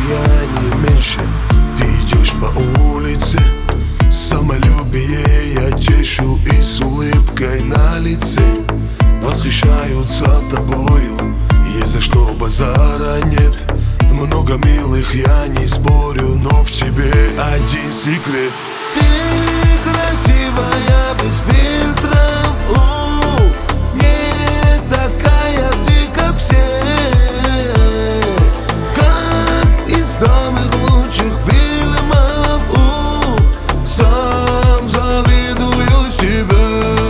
я не меньше. Ты идешь по улице, самолюбие я чешу и с улыбкой на лице. Восхищаются тобою, есть за что базара нет. Много милых, я не спорю, но в тебе один секрет. Ты красивая без фильтров, не такая ты, как все, как из самых лучших фильмов. Сам завидую себе.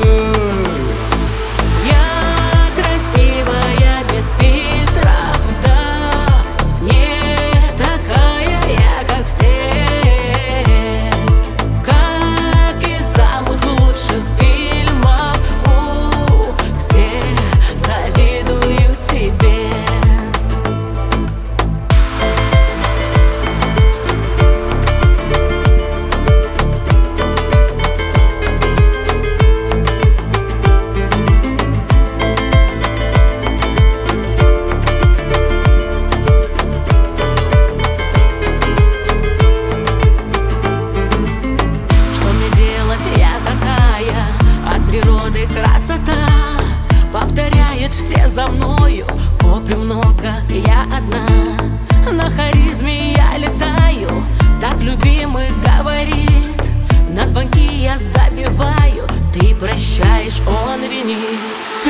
Я красивая без фильтров, да, не такая я, как все, как из самых лучших фильмов. Все завидую тебе. Природы красота повторяет все за мною. Копий много, я одна, на харизме я летаю. Так любимый говорит, на звонки я забиваю. Ты прощаешь, он винит.